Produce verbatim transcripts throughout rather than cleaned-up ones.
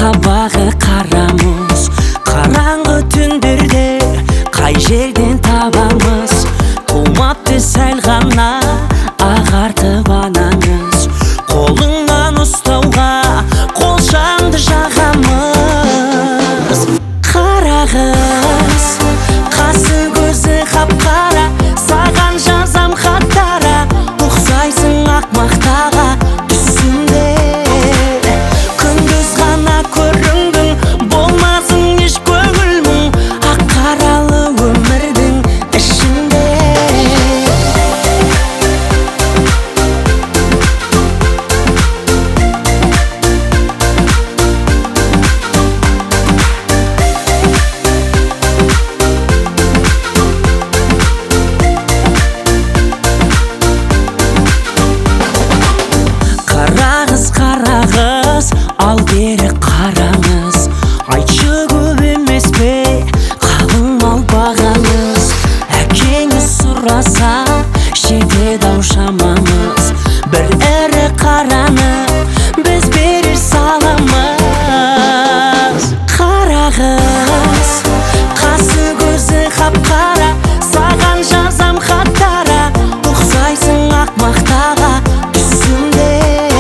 қабағы қара мұз. Қараңғы түндерде қай жерден табамыз? Тумапты сәл ғана ағартып анаңыз. Қолыңнан ұстауға қолшамды жағамыз. Қара қыз, қасы көзі қап-қара, саған жазам хаттара. Ұқсайсың ақ мақтаға түсімде. Күндіз ғана көріндің, болмасын еш көңіл мұң. Ақ қаралы өмірдің ішінде. Қарағыз, ал бері қараңыз. Айтшы көп емес пе қалың мал бағаңыз? Әкеңіз сұраса жетеді-ау шамамыз. Бір ірі қараны біз берер саламыз. Қарағыз, қасы көзі қап-қара, саған жазам хаттара. Ұқсайсың ақ мақтаға түсімде.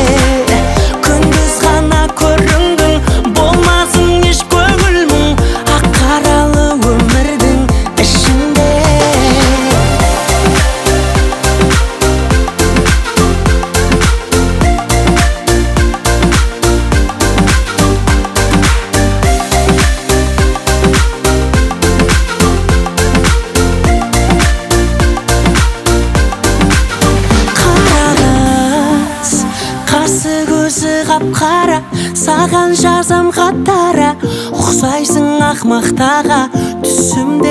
Қасы көзі қап-қара, саған жазам хаттара. Ұқсайсың ақ мақтаға түсімде.